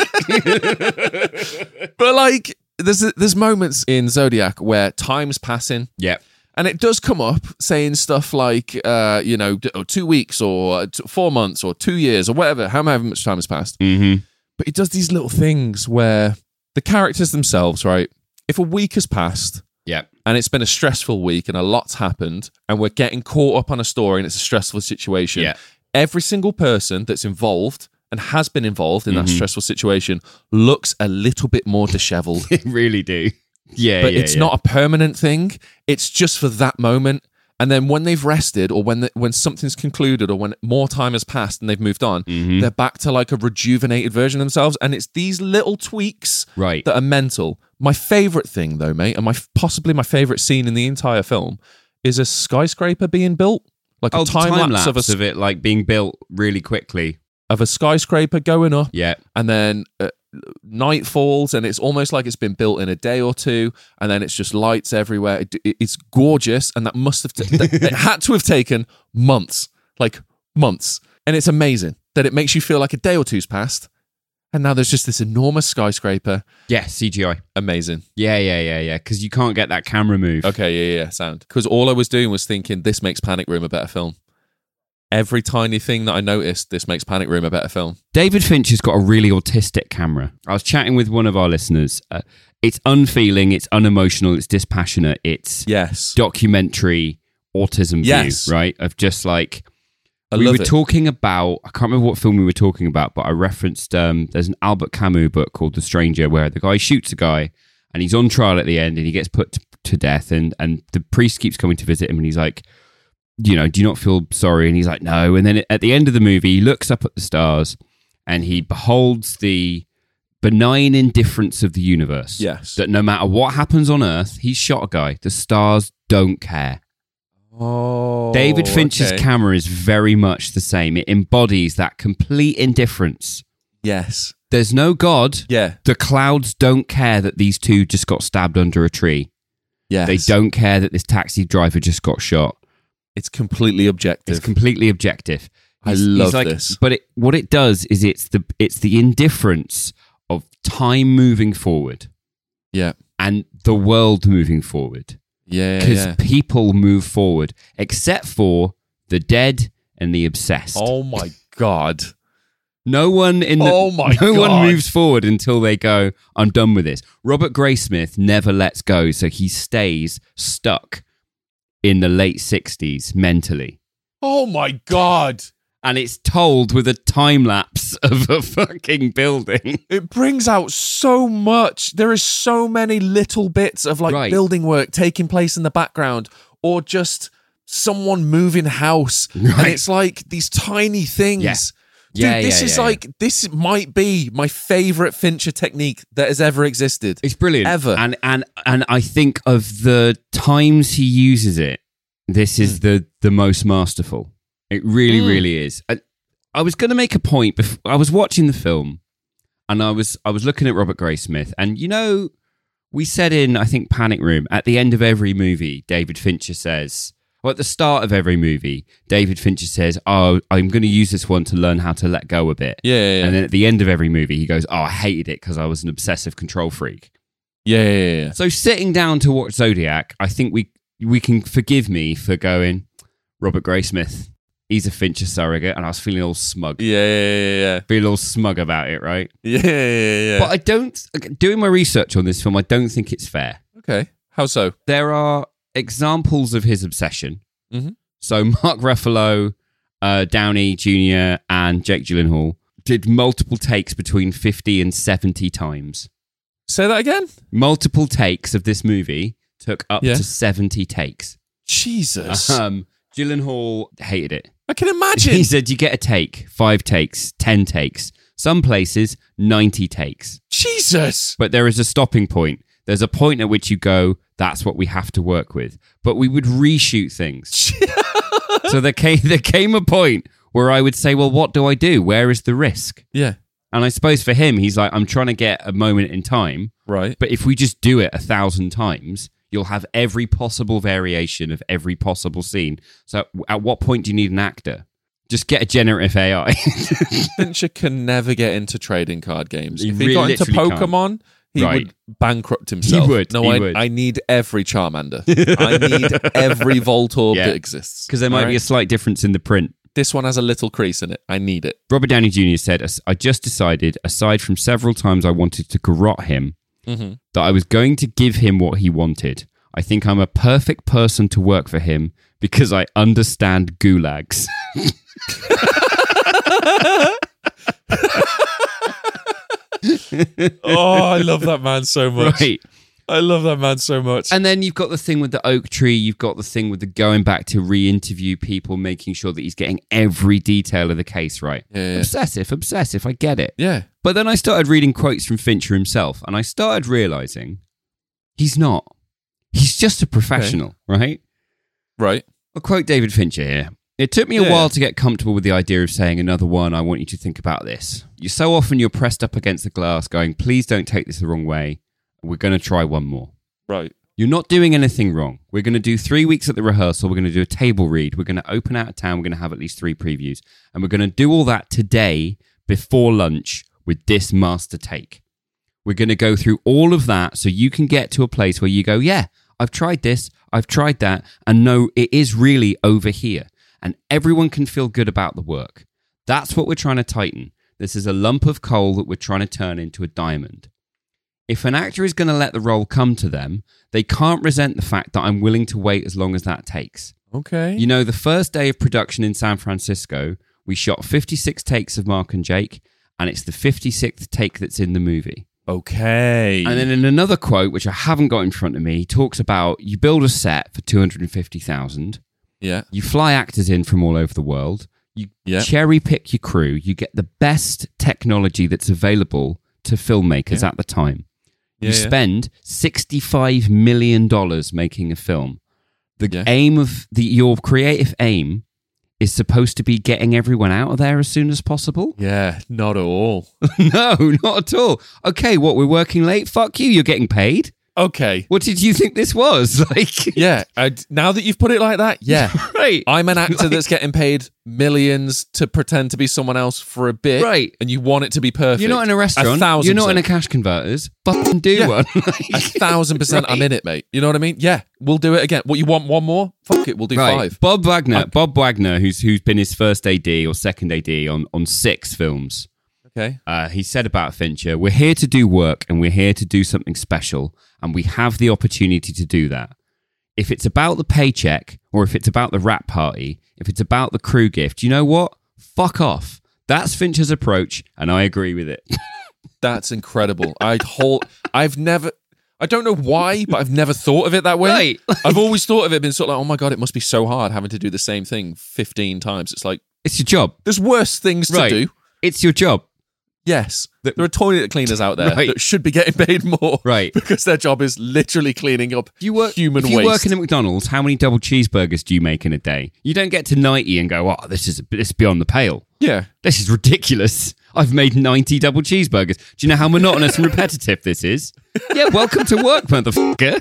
But like, there's moments in Zodiac where time's passing. Yep. And it does come up saying stuff like, 2 weeks or 4 months or 2 years or whatever, however much time has passed. Mm-hmm. But it does these little things where the characters themselves, right? If a week has passed, yep, and it's been a stressful week and a lot's happened and we're getting caught up on a story and it's a stressful situation, yeah, every single person that's involved and has been involved in that stressful situation looks a little bit more disheveled. They really do. Yeah, but it's not a permanent thing. It's just for that moment. And then when they've rested or when something's concluded or when more time has passed and they've moved on, they're back to like a rejuvenated version of themselves. And it's these little tweaks that are mental. My favorite thing though, mate, and possibly my favorite scene in the entire film is a skyscraper being built. Like a time lapse of it like being built really quickly. Of a skyscraper going up. Yeah. And then night falls and it's almost like it's been built in a day or two, and then it's just lights everywhere. It's gorgeous, and that must have it had to have taken months. And it's amazing that it makes you feel like a day or two's passed, and now there's just this enormous skyscraper. Yeah, CGI. Amazing. Yeah. Because you can't get that camera move. Okay, yeah, sound. Because all I was doing was thinking, this makes Panic Room a better film. Every tiny thing that I noticed, this makes Panic Room a better film. David Finch has got a really autistic camera. I was chatting with one of our listeners. It's unfeeling, it's unemotional, it's dispassionate, it's documentary autism view, right? Of just like, we were talking about, I can't remember what film we were talking about, but I referenced, there's an Albert Camus book called The Stranger where the guy shoots a guy and he's on trial at the end and he gets put to death and the priest keeps coming to visit him and he's like, do you not feel sorry? And he's like, no. And then at the end of the movie, he looks up at the stars and he beholds the benign indifference of the universe. Yes. That no matter what happens on Earth, he's shot a guy. The stars don't care. Oh, David Fincher's camera is very much the same. It embodies that complete indifference. Yes. There's no God. Yeah. The clouds don't care that these two just got stabbed under a tree. Yes. They don't care that this taxi driver just got shot. It's completely objective. It's completely objective. I love this. But what it does is it's the indifference of time moving forward. Yeah. And the world moving forward. Yeah. Because people move forward, except for the dead and the obsessed. Oh my God. No one moves forward until they go, I'm done with this. Robert Graysmith never lets go, so he stays stuck in the late 60s mentally. Oh my God. And it's told with a time lapse of a fucking building. It brings out so much. There is so many little bits of building work taking place in the background or just someone moving house. Right. And it's like these tiny things. Yeah. Dude, this might be my favorite Fincher technique that has ever existed. It's brilliant. Ever. And I think of the times he uses it, this is the most masterful. It really, really is. I was going to make a point before I was watching the film and I was looking at Robert Graysmith and we said in, I think, Panic Room, at the end of every movie, David Fincher says, well, at the start of every movie, David Fincher says, oh, I'm going to use this one to learn how to let go a bit. Yeah. And then at the end of every movie, he goes, oh, I hated it because I was an obsessive control freak. Yeah. So sitting down to watch Zodiac, I think we can forgive me for going, Robert Graysmith, he's a Fincher surrogate, and I was feeling all smug. Yeah. Feeling all smug about it, right? Yeah. But doing my research on this film, I don't think it's fair. Okay. How so? There are examples of his obsession. Mm-hmm. So Mark Ruffalo, Downey Jr. and Jake Gyllenhaal did multiple takes between 50 and 70 times. Say that again? Multiple takes of this movie took up to 70 takes. Jesus. Gyllenhaal hated it. I can imagine. He said you get a take, 5 takes, 10 takes. Some places, 90 takes. Jesus. But there is a stopping point. There's a point at which you go, that's what we have to work with. But we would reshoot things. So there came a point where I would say, well, what do I do? Where is the risk? Yeah. And I suppose for him, he's like, I'm trying to get a moment in time. Right. But if we just do it 1,000 times, you'll have every possible variation of every possible scene. So at what point do you need an actor? Just get a generative AI. Fincher can never get into trading card games. If he really got into literally Pokemon, he Right. would bankrupt himself. He would. I need every Charmander. I need every Voltorb that exists. Because there might be a slight difference in the print. This one has a little crease in it. I need it. Robert Downey Jr. said, I just decided, aside from several times I wanted to garrote him, that I was going to give him what he wanted. I think I'm a perfect person to work for him because I understand gulags. Oh, I love that man so much. Right. I love that man so much. And then you've got the thing with the oak tree. You've got the thing with the going back to re-interview people, making sure that he's getting every detail of the case right. Yeah. Obsessive. I get it. Yeah. But then I started reading quotes from Fincher himself, and I started realizing he's not. He's just a professional, right? Right. I'll quote David Fincher here. It took me a while to get comfortable with the idea of saying another one. I want you to think about this. So often you're pressed up against the glass going, please don't take this the wrong way. We're going to try one more. Right. You're not doing anything wrong. We're going to do 3 weeks at the rehearsal. We're going to do a table read. We're going to open out of town. We're going to have at least 3 previews. And we're going to do all that today before lunch with this master take. We're going to go through all of that so you can get to a place where you go, yeah, I've tried this, I've tried that, and no, it is really over here. And everyone can feel good about the work. That's what we're trying to tighten. This is a lump of coal that we're trying to turn into a diamond. If an actor is going to let the role come to them, they can't resent the fact that I'm willing to wait as long as that takes. Okay. You know, the first day of production in San Francisco, we shot 56 takes of Mark and Jake, and it's the 56th take that's in the movie. Okay. And then in another quote, which I haven't got in front of me, he talks about you build a set for $250,000. Yeah. You fly actors in from all over the world. You cherry pick your crew. You get the best technology that's available to filmmakers at the time. You spend $65 million making a film. The aim of your creative aim is supposed to be getting everyone out of there as soon as possible. Yeah, not at all. No, not at all. Okay, what, we're working late? Fuck you, you're getting paid. Okay. What did you think this was? Like, yeah, now that you've put it like that, yeah. Right. I'm an actor that's getting paid millions to pretend to be someone else for a bit. Right. And you want it to be perfect. You're not in a restaurant. 1,000%. You're not in a cash converters. Fucking do one. 1,000% Right. I'm in it, mate. You know what I mean? Yeah, we'll do it again. What, you want one more? Fuck it, we'll do 5. Bob Wagner, who's been his first AD or second AD on 6 films. Okay. He said about Fincher, we're here to do work and we're here to do something special, and we have the opportunity to do that. If it's about the paycheck, or if it's about the rap party, if it's about the crew gift, you know what? Fuck off. That's Fincher's approach, and I agree with it. That's incredible. I don't know why, but I've never thought of it that way. Right. I've always thought of it being sort of like, oh my God, it must be so hard having to do the same thing 15 times. It's like, It's your job. there's worse things to do. It's your job. Yes. There are toilet cleaners out there Right. that should be getting paid more. Right. Because their job is literally cleaning up human If you waste. work in at McDonald's, how many double cheeseburgers do you make in a day? You don't get to 90 and go, oh, this is beyond the pale. Yeah. This is ridiculous. I've made 90 double cheeseburgers. Do you know how monotonous and repetitive this is? Yeah, welcome to work, motherfucker.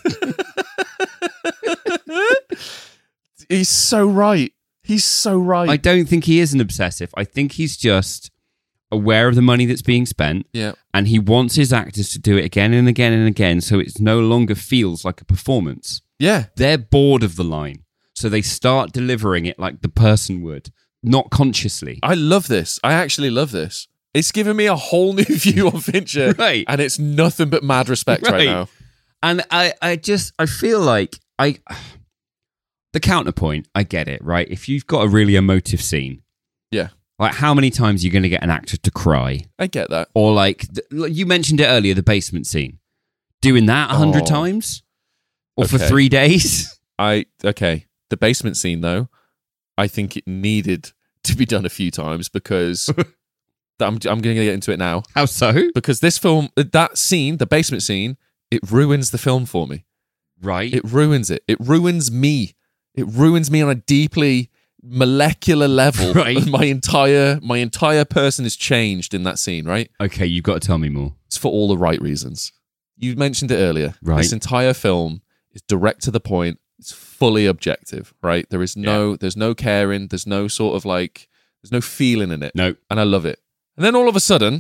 He's so right. He's so right. I don't think he is an obsessive. I think he's just aware of the money that's being spent. Yeah. And he wants his actors to do it again and again and again, so it no longer feels like a performance. Yeah. They're bored of the line, so they start delivering it like the person would, not consciously. I love this. I actually love this. It's given me a whole new view on Fincher. Right. And it's nothing but mad respect right now. And I feel like the counterpoint, I get it, right? If you've got a really emotive scene, Yeah. like how many times are you going to get an actor to cry? I get that. Or like, you mentioned it earlier, the basement scene. Doing that 100 times? Or for 3 days? Okay. The basement scene, though, I think it needed to be done a few times because I'm going to get into it now. How so? Because this film, that scene, the basement scene, it ruins the film for me. Right. It ruins it. It ruins me. It ruins me on a deeply, molecular level. Right. My entire person is changed in that scene, right? Okay, you've got to tell me more. It's for all the right reasons. You mentioned it earlier. Right. This entire film is direct to the point. It's fully objective, right? There's no caring. There's no sort of like, there's no feeling in it. No. And I love it. And then all of a sudden,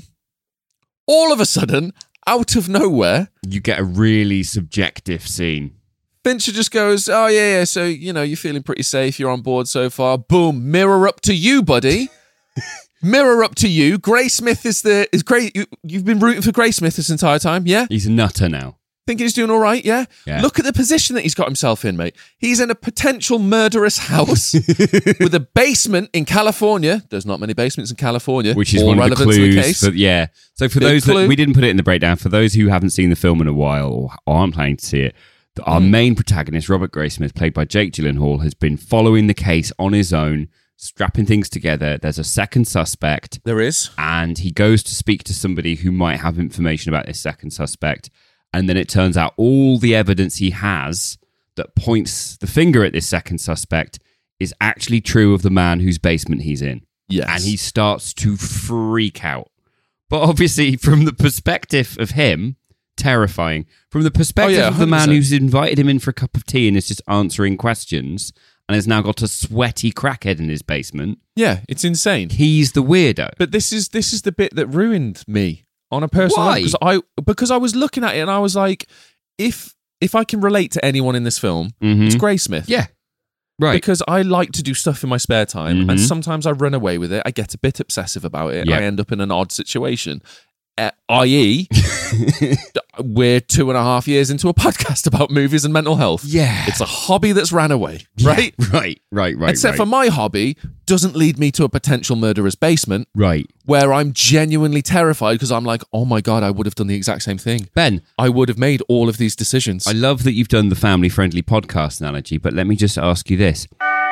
out of nowhere, you get a really subjective scene. Fincher just goes, oh, yeah, so, you're feeling pretty safe. You're on board so far. Boom, mirror up to you, buddy. Mirror up to you. Graysmith is great. You've been rooting for Graysmith this entire time, yeah? He's a nutter now. Thinking he's doing all right, yeah? Look at the position that he's got himself in, mate. He's in a potential murderous house with a basement in California. There's not many basements in California. Which is one of the clues. So for those that we didn't put it in the breakdown, for those who haven't seen the film in a while or aren't planning to see it, our main protagonist, Robert Graysmith, played by Jake Gyllenhaal, has been following the case on his own, strapping things together. There's a second suspect. There is. And he goes to speak to somebody who might have information about this second suspect. And then it turns out all the evidence he has that points the finger at this second suspect is actually true of the man whose basement he's in. Yes. And he starts to freak out. But obviously, from the perspective of him, terrifying. From the perspective of the man who's invited him in for a cup of tea and is just answering questions and has now got a sweaty crackhead in his basement. Yeah, it's insane. He's the weirdo. But this is the bit that ruined me. On a personal level, because I was looking at it and I was like, if I can relate to anyone in this film, it's Graysmith. Yeah, right. Because I like to do stuff in my spare time, and sometimes I run away with it. I get a bit obsessive about it. I end up in an odd situation. I.e., we're 2.5 years into a podcast about movies and mental health. Yeah. It's a hobby that's ran away, right? Right. Except for my hobby doesn't lead me to a potential murderer's basement. Right. Where I'm genuinely terrified because I'm like, oh my God, I would have done the exact same thing. Ben. I would have made all of these decisions. I love that you've done the family-friendly podcast analogy, but let me just ask you this.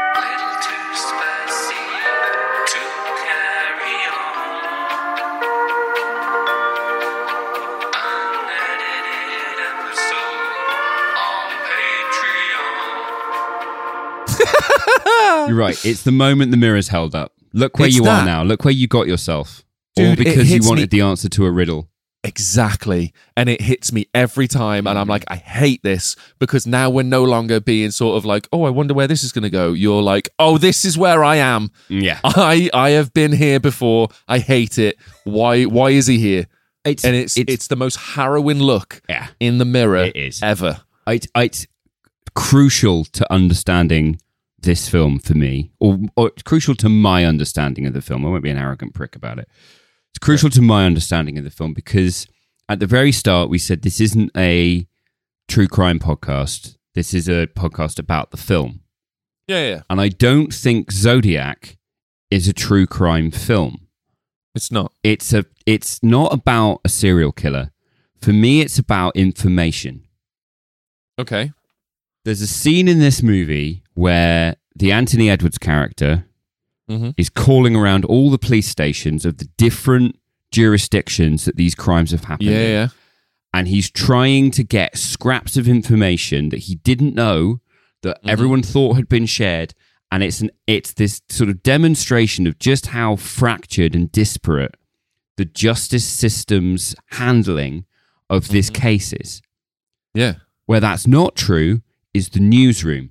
You're right. It's the moment the mirror's held up. Look where you are now. Look where you got yourself. Dude, all because you wanted the answer to a riddle. Exactly. And it hits me every time. And I'm like, I hate this because now we're no longer being sort of like, oh, I wonder where this is going to go. You're like, oh, this is where I am. Yeah. I have been here before. I hate it. Why is he here? It's the most harrowing look in the mirror ever. It's crucial to understanding this film for me, or crucial to my understanding of the film. I won't be an arrogant prick about it. It's crucial to my understanding of the film because at the very start we said this isn't a true crime podcast. This is a podcast about the film. Yeah. And I don't think Zodiac is a true crime film. It's not. It's not about a serial killer. For me, it's about information. Okay. There's a scene in this movie where the Anthony Edwards character is calling around all the police stations of the different jurisdictions that these crimes have happened in. Yeah. And he's trying to get scraps of information that he didn't know that everyone thought had been shared. And it's this sort of demonstration of just how fractured and disparate the justice system's handling of this case is. Yeah. Where that's not true is the newsroom.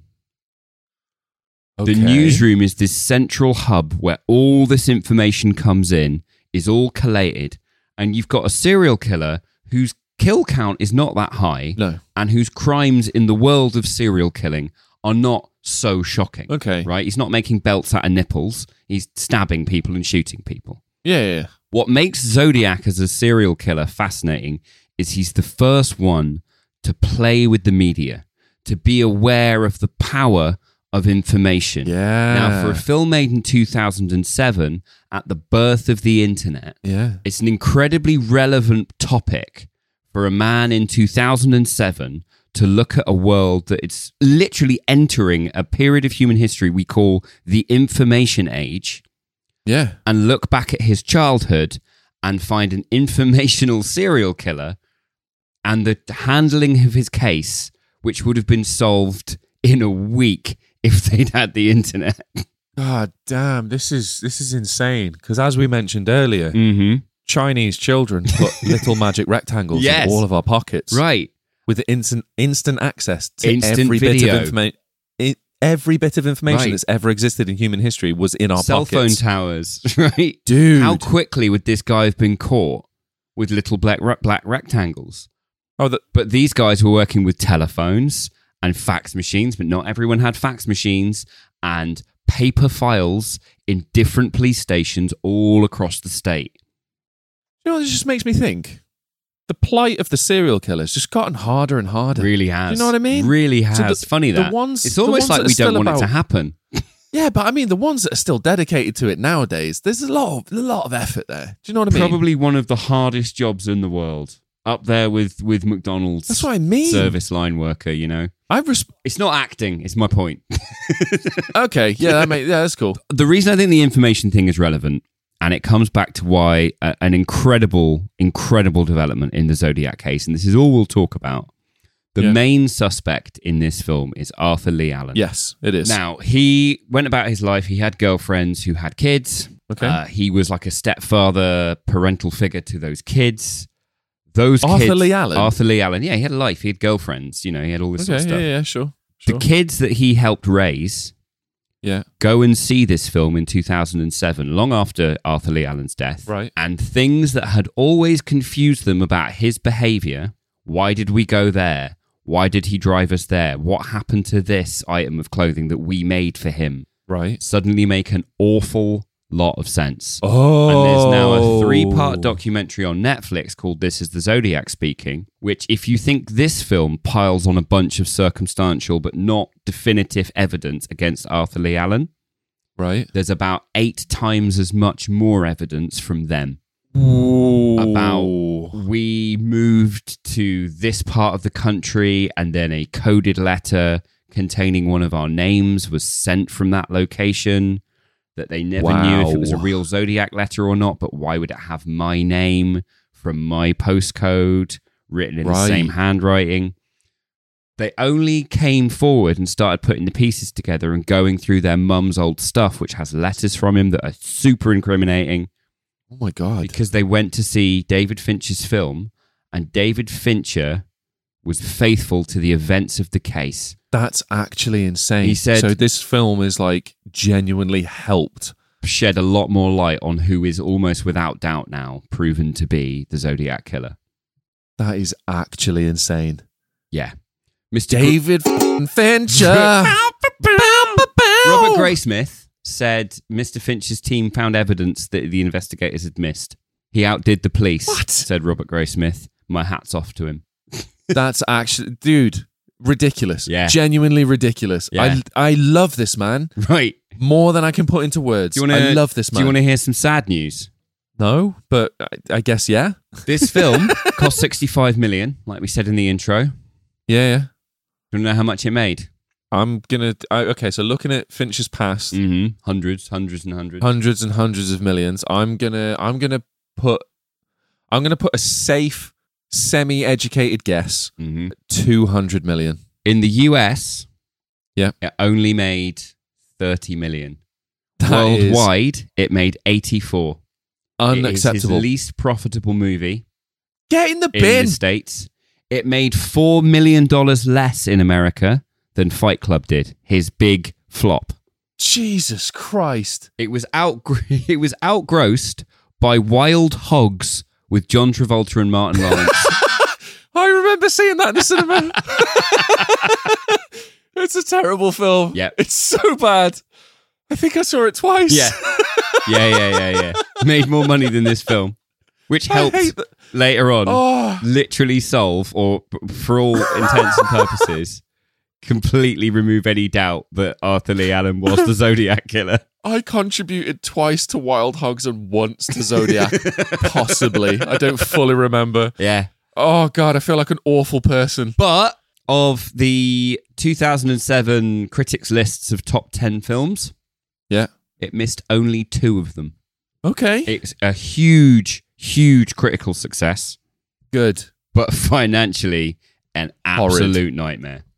Okay. The newsroom is this central hub where all this information comes in, is all collated, and you've got a serial killer whose kill count is not that high, and whose crimes in the world of serial killing are not so shocking. Okay. Right? He's not making belts out of nipples. He's stabbing people and shooting people. Yeah. What makes Zodiac as a serial killer fascinating is he's the first one to play with the media, to be aware of the power of information. Yeah. Now, for a film made in 2007, at the birth of the internet, it's an incredibly relevant topic for a man in 2007 to look at a world that it's literally entering a period of human history we call the information age. Yeah. And look back at his childhood and find an informational serial killer and the handling of his case, which would have been solved in a week if they'd had the internet. God damn, this is insane. Because as we mentioned earlier, Chinese children put little magic rectangles in all of our pockets. Right. With instant access to Instant video. Every bit of information that's ever existed in human history was in our cell pockets. Phone towers, right? Dude. How quickly would this guy have been caught with little black rectangles? But these guys were working with telephones and fax machines, but not everyone had fax machines, and paper files in different police stations all across the state. You know, this just makes me think. The plight of the serial killers just gotten harder and harder. Really has. Do you know what I mean? Really has. So Funny that. It's almost like we don't want it to happen. Yeah, but I mean, the ones that are still dedicated to it nowadays, there's a lot of effort there. Do you know what I mean? Probably one of the hardest jobs in the world. Up there with McDonald's. That's what I mean. Service line worker, you know. It's not acting, it's my point. Okay, yeah, that's cool. The reason I think the information thing is relevant, and it comes back to why an incredible development in the Zodiac case, and this is all we'll talk about. The main suspect in this film is Arthur Lee Allen. Yes, it is. Now, he went about his life. He had girlfriends who had kids. Okay. He was like a stepfather, parental figure to those kids. Arthur Lee Allen? Yeah, he had a life. He had girlfriends. You know, he had all this sort of stuff. Yeah, sure. The kids that he helped raise go and see this film in 2007, long after Arthur Lee Allen's death. Right. And things that had always confused them about his behavior. Why did we go there? Why did he drive us there? What happened to this item of clothing that we made for him? Right. Suddenly make an awful lot of sense. Oh. And there's now a 3-part documentary on Netflix called This is the Zodiac Speaking, which if you think this film piles on a bunch of circumstantial but not definitive evidence against Arthur Lee Allen, right, there's about 8 times as much more evidence from them. Ooh. About we moved to this part of the country and then a coded letter containing one of our names was sent from that location. That they never knew if it was a real Zodiac letter or not, but why would it have my name from my postcode written in the same handwriting? They only came forward and started putting the pieces together and going through their mum's old stuff, which has letters from him that are super incriminating. Oh my God. Because they went to see David Fincher's film, and David Fincher was faithful to the events of the case. That's actually insane. He said, so this film is like genuinely helped shed a lot more light on who is almost without doubt now proven to be the Zodiac Killer. That is actually insane. Yeah. Mr. David Fincher. Robert Graysmith said Mr. Fincher's team found evidence that the investigators had missed. He outdid the police, said Robert Graysmith. My hat's off to him. That's actually, dude, ridiculous. Yeah. Genuinely ridiculous. Yeah. I love this man. Right. More than I can put into words. I love this man. Do you want to hear some sad news? No, but I guess, yeah. This film cost $65 million, like we said in the intro. Yeah. Do you want to know how much it made? Okay, so looking at Fincher's past. Mm-hmm. Hundreds and hundreds. Hundreds and hundreds of millions. I'm gonna put a safe, semi-educated guess. Mm-hmm. 200 million. In the US, it only made 30 million. Worldwide, it made 84. Unacceptable. It is his least profitable movie. Get in the bin. In the States. It made $4 million less in America than Fight Club did. His big flop. Jesus Christ. It was outgrossed by Wild Hogs with John Travolta and Martin Lawrence. I remember seeing that in the cinema. It's a terrible film. Yeah. It's so bad. I think I saw it twice. Yeah. Yeah. Made more money than this film, which helped later on literally solve, or for all intents and purposes, completely remove any doubt that Arthur Lee Allen was the Zodiac Killer. I contributed twice to Wild Hogs and once to Zodiac. Possibly. I don't fully remember. Yeah. Oh, God, I feel like an awful person. But of the 2007 critics' lists of top 10 films, it missed only 2 of them. Okay. It's a huge, huge critical success. Good. But financially, an absolute nightmare.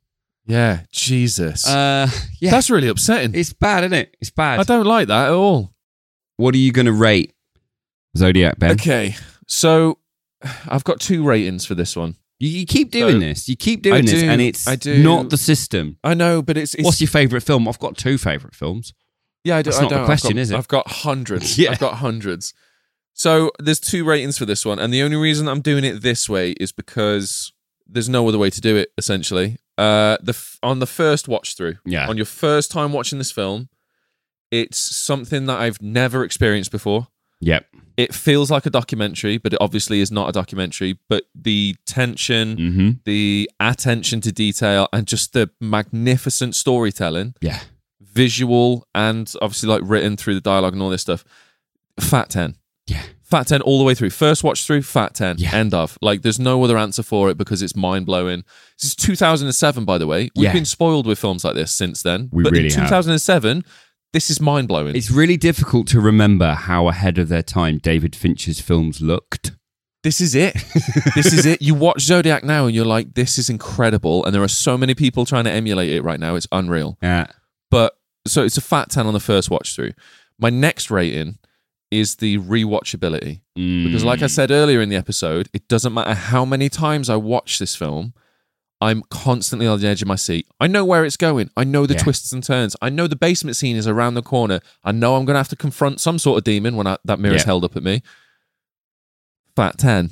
Yeah, Jesus. Yeah. That's really upsetting. It's bad, isn't it? It's bad. I don't like that at all. What are you going to rate Zodiac, Ben? Okay, so I've got 2 ratings for this one. You keep doing this. You keep doing this, and it's not the system. I know, but it's... What's your favourite film? I've got 2 favourite films. Yeah, I do. That's not the question, is it? I've got hundreds. Yeah. I've got hundreds. So there's 2 ratings for this one, and the only reason I'm doing it this way is because there's no other way to do it, essentially. On the first watch through, on your first time watching this film, it's something that I've never experienced before. Yep. It feels like a documentary, but it obviously is not a documentary. But the tension, the attention to detail, and just the magnificent storytelling, visual, and obviously like written through the dialogue and all this stuff, fat 10. Yeah. Fat 10 all the way through. First watch through, fat 10. Yeah. End of. Like, there's no other answer for it because it's mind-blowing. This is 2007, by the way. We've been spoiled with films like this since then. But really in 2007, this is mind-blowing. It's really difficult to remember how ahead of their time David Fincher's films looked. This is it. This is it. You watch Zodiac now and you're like, this is incredible. And there are so many people trying to emulate it right now. It's unreal. Yeah. But, so it's a fat 10 on the first watch through. My next rating is the rewatchability. Because like I said earlier in the episode, it doesn't matter how many times I watch this film, I'm constantly on the edge of my seat. I know where it's going. I know the twists and turns. I know the basement scene is around the corner. I know I'm going to have to confront some sort of demon when that mirror's held up at me. Fat 10.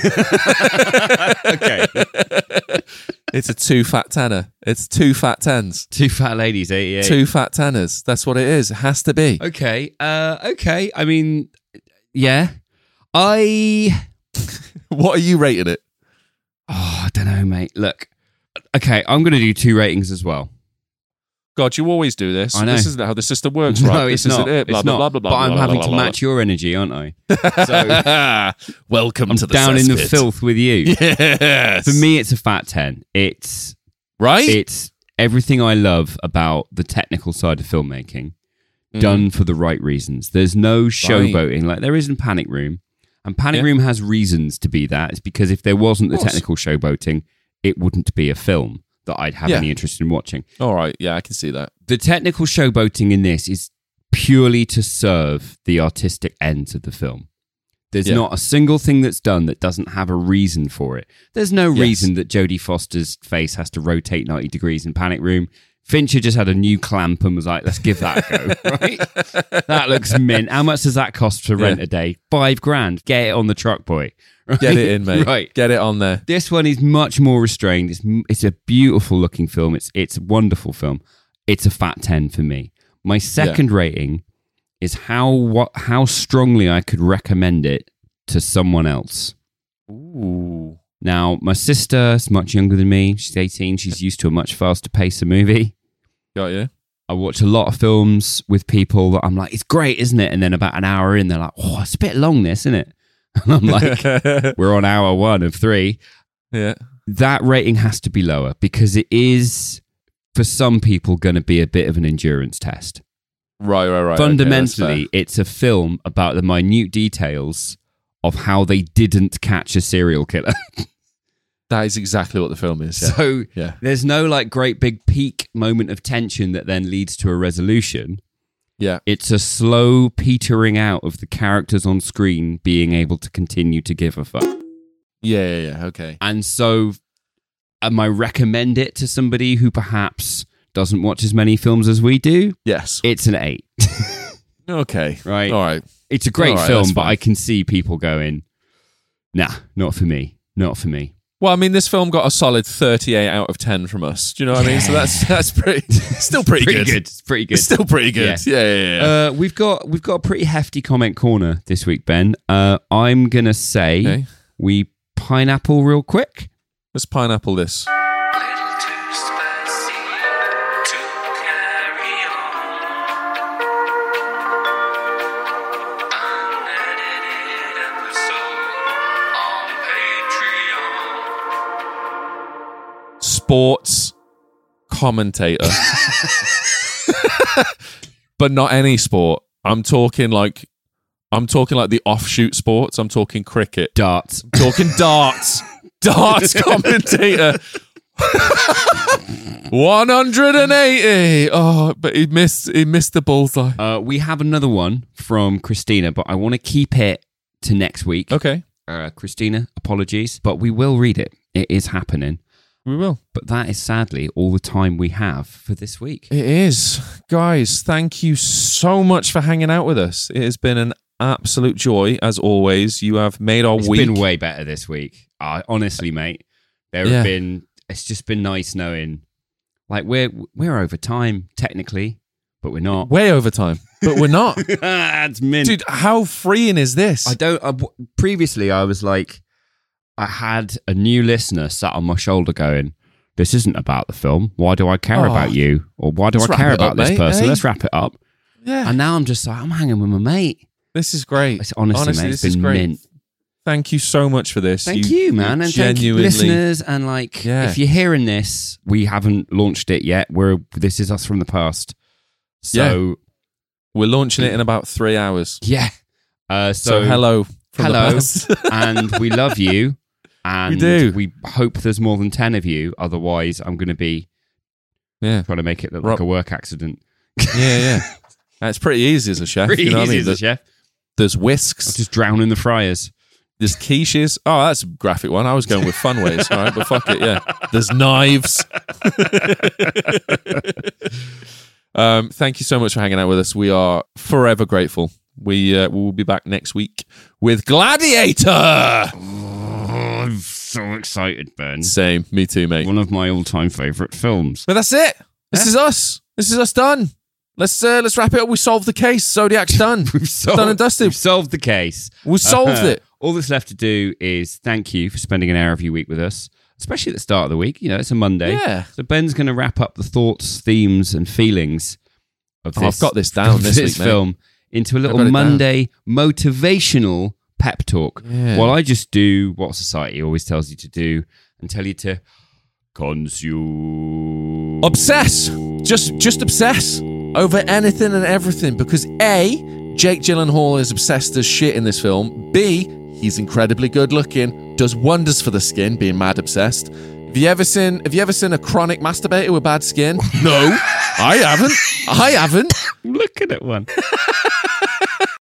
Okay. It's a 2 fat tenner. It's 2 fat 10s. 2 fat ladies, 88. 2 fat tenners. That's what it is. It has to be. Okay. Okay. I mean, yeah. What are you rating it? Oh, I don't know, mate. Look. Okay, I'm going to do 2 ratings as well. God, you always do this. I know. This isn't how the system works, right? No, it's this not. Isn't it. Blah, it's blah, not. blah, blah, blah, but I'm blah, having blah, to blah, match your energy, aren't I? So welcome to the down in the cesspit. filth with you. Yes. For me, it's a fat 10. It's right. It's everything I love about the technical side of filmmaking, done for the right reasons. There's no showboating like there is in Panic Room, and Panic Room has reasons to be that. It's because if there wasn't the technical showboating, it wouldn't be a film that I'd have any interest in watching. All right, yeah, I can see that. The technical showboating in this is purely to serve the artistic ends of the film. There's not a single thing that's done that doesn't have a reason for it. There's no reason that Jodie Foster's face has to rotate 90 degrees in Panic Room. Fincher just had a new clamp and was like, let's give that a go, right? That looks mint. How much does that cost to rent a day? $5,000. Get it on the truck, boy. Right? Get it in, mate. Right. Get it on there. This one is much more restrained. It's a beautiful looking film. It's a wonderful film. It's a fat 10 for me. My second rating is how strongly I could recommend it to someone else. Ooh. Now, my sister is much younger than me. She's 18. She's used to a much faster pace of movie. Got you. I watch a lot of films with people that I'm like, it's great, isn't it? And then about an hour in, they're like, oh, it's a bit long, this, isn't it? And I'm like, we're on hour 1 of 3. Yeah. That rating has to be lower because it is, for some people, going to be a bit of an endurance test. Right. Fundamentally, it's a film about the minute details of how they didn't catch a serial killer. That is exactly what the film is. Yeah. So there's no like great big peak moment of tension that then leads to a resolution. Yeah. It's a slow petering out of the characters on screen being able to continue to give a fuck. Yeah. Okay. And so I recommend it to somebody who perhaps doesn't watch as many films as we do. Yes. It's an 8. Okay. Right. All right. It's a great film, but I can see people going, nah, not for me. Not for me. Well, I mean, this film got a solid 38 out of 10 from us. Do you know what I mean? So that's pretty, still pretty good. It's pretty good. It's still pretty good. Yeah. We've got a pretty hefty comment corner this week, Ben. I'm gonna say we pineapple real quick. Let's pineapple this. Sports commentator. But not any sport. I'm talking like the offshoot sports. I'm talking cricket. Darts. I'm talking darts. Darts commentator. 180. Oh, but he missed the bullseye. We have another one from Christina, but I want to keep it to next week. Okay. Christina, apologies, but we will read it. It is happening. We will. But that is sadly all the time we have for this week. It is. Guys, thank you so much for hanging out with us. It has been an absolute joy, as always. You have made our week. It's been way better this week. Honestly, mate. It's just been nice knowing, like, we're over time, technically, but we're not. Way over time, but we're not. That's mint. Dude, how freeing is this? Previously, I was like, I had a new listener sat on my shoulder going, this isn't about the film. Why do I care about you? Or why do I care about this person? Let's wrap it up. Yeah. And now I'm just like, I'm hanging with my mate. This is great. Honestly, mate, it's been mint. Thank you so much for this. Thank you, man. And thank you, listeners. And if you're hearing this, we haven't launched it yet. This is us from the past. So we're launching it in about 3 hours. Yeah. So hello from the past. And we love you. And we do. We hope there's more than 10 of you. Otherwise, I'm going to be trying to make it look like a work accident. Yeah. That's pretty easy as a chef. Pretty easy as a chef. There's whisks. I'll just drown in the fryers. There's quiches. Oh, that's a graphic one. I was going with fun ways. All right, but fuck it, yeah. There's knives. Thank you so much for hanging out with us. We are forever grateful. We will be back next week with Gladiator. I'm so excited, Ben. Same. Me too, mate. One of my all-time favourite films. But that's it. This is us. This is us done. Let's wrap it up. We solved the case. Zodiac's done. Done and dusted. We've solved the case. We solved it. All that's left to do is thank you for spending an hour of your week with us, especially at the start of the week. You know, it's a Monday. Yeah. So Ben's going to wrap up the thoughts, themes, and feelings of this. I've got this down this week, film into a little Monday motivational pep talk. Yeah. While I just do what society always tells you to do and tell you to consume. Obsess. Just obsess over anything and everything, because A, Jake Gyllenhaal is obsessed as shit in this film. B, he's incredibly good looking, does wonders for the skin, being mad obsessed. Have you ever seen a chronic masturbator with bad skin? No, I haven't. I'm looking at one.